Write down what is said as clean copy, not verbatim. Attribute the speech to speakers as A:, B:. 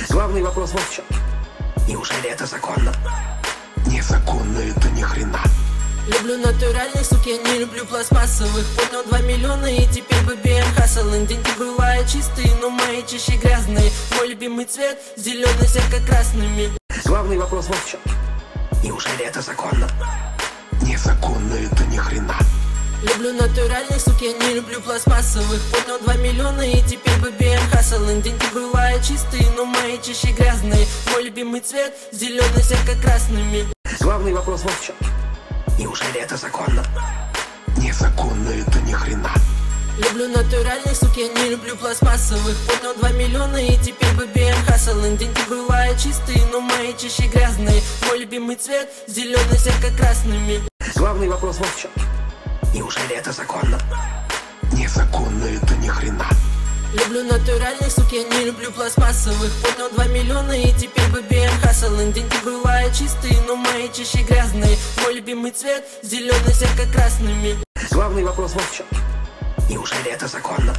A: Главный вопрос вот в чем. Неужели это законно?
B: Незаконно это ни хрена.
C: Люблю натуральных, сук, я не люблю пластмассовых. Поднял 2 миллиона и теперь бы BM Hustle. Деньги бывают чистые, но мои чаще грязные. Мой любимый цвет зеленый с ярко-красными.
A: Главный вопрос вот в чем. Неужели это законно?
B: Незаконно это ни хрена.
C: Люблю натуральных, сук, я не люблю пластмассовых. Поднял 2 миллиона и теперь бы BM Hustle. Деньги бывают чистые, но мои чаще грязные. Мой любимый цвет зеленый с ярко-красными.
A: Главный вопрос вот в чем. Неужели это законно?
B: Незаконно это ни хрена.
C: Люблю натуральных, сук, я не люблю пластмассовых. Поднял 2 миллиона и теперь бы BM Hustle. Деньги бывают чистые, но мои чаще грязные. Мой любимый цвет зеленый с ярко-красными.
A: Главный вопрос вот в чем. Неужели это законно?
B: Незаконно это ни хрена.
C: Люблю натуральных, сук, я не люблю пластмассовых. Поднял 2 миллиона и теперь бы BM Hustle. Деньги бывают чистые, но мои чаще грязные. Мой любимый цвет зеленый с ярко-красными.
A: Главный вопрос вот в чем. Неужели это законно?